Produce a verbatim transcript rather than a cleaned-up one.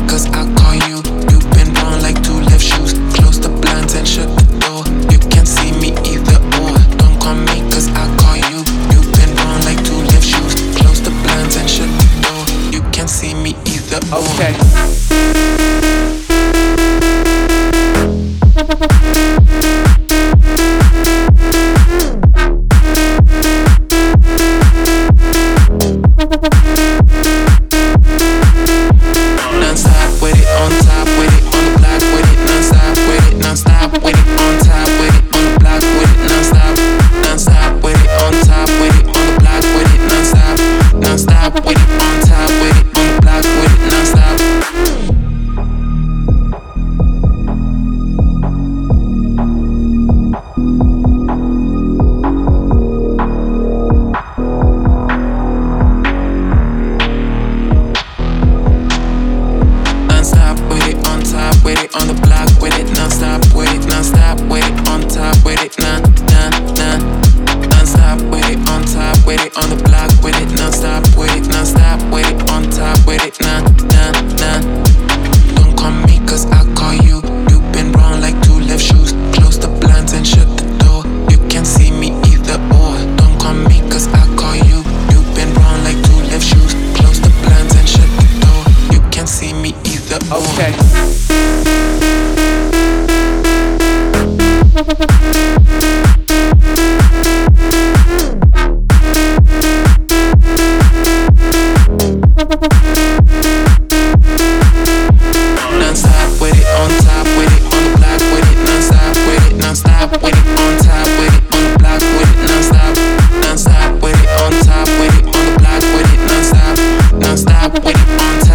cause I call you. You've been wrong like two left shoes. Close the blinds and shut the door. You can't see me either or. Don't call me cause I call you. You've been wrong like two left shoes. Close the blinds and shut the door. You can't see me either or. Okay. Non-stop with it, on top with it, on the block with it, non-stop with it, non-stop with it, on top with it, on the block with it, non-stop, non-stop with it, on top with it, on the block with it, non-stop, non-stop with it, on top with it, on the block with it, non-stop. Non-stop with it, on top with it, on the block with it, non-stop with it, non-stop with it, on top with it, nah, nah, nah. Non-stop with it, on top with it, on the block with it, non-stop with it, non-stop with it, on top with it, nah, nah, nah. Don't call me cause I call you. You've been wrong like two left shoes. Close the blinds and shut the door. You can't see me either or. Don't call me cause I call you. You've been wrong like two left shoes. Close the blinds and shut the door. You can't see me either or. Okay. Non-stop with it, on top with it, on the block with it, non-stop with it, non-stop with it, on top with it, on the block with it, non-stop, non-stop with it, on top with it, on the block with it, non-stop, non-stop with it, on top.